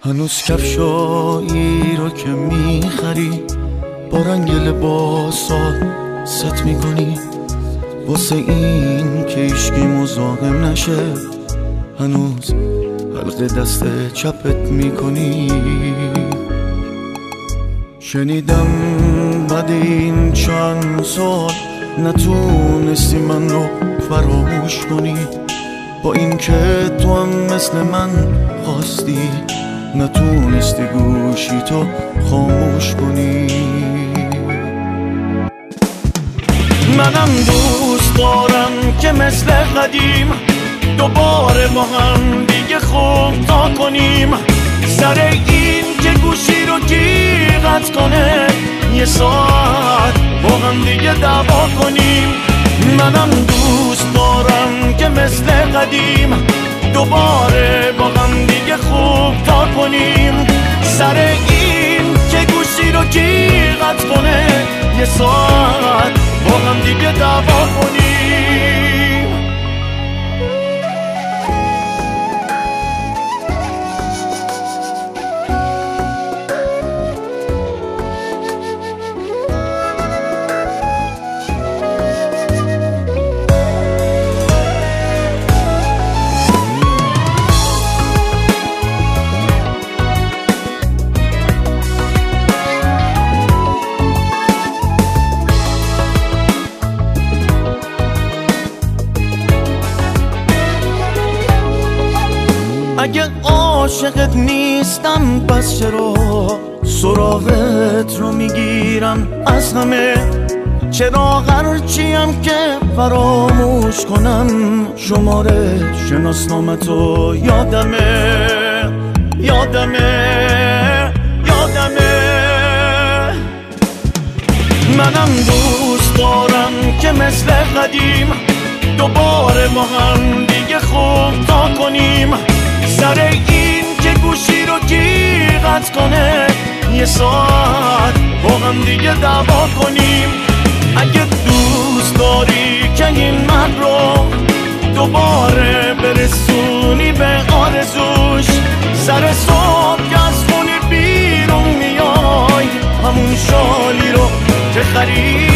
هنوز کفشایی رو که میخری با رنگ لباسات ست میکنی، واسه این که ایشکی مزاحم نشه هنوز حلقه دست چپت میکنی. شنیدم بعد این چند سال نتونستی من رو فراموش کنی، با این که تو هم مثل من خواستی نتونستی گوشی تو خاموش کنی. منم دوست دارم که مثل قدیم دوباره با هم دیگه خوب تا کنیم، سر این که گوشی رو کی قطع کنه یه ساعت با هم دیگه دعوا کنیم. منم دوست دارم که مثل قدیم دوباره با هم دیگه خوب تا کنیم، سر این که گوشی رو کی قطع کنه یه ساعت با هم دیگه دعوا کنیم. اگه عاشقت نیستم پس چرا سراغت رو میگیرم از همه؟ چرا هرچیم که فراموش کنم شماره شناسنامتو یادمه. منم دوست دارم که مثل قدیم دوباره با هم دیگه خوب تا کنیم، سر این که گوشی رو کی قطع کنه یه ساعت با هم دیگه دعوا کنیم. اگه دوست داری که این من رو دوباره برسونی به آرزوش، سر صبح که از خونه بیرون میای همون شالی رو که خرید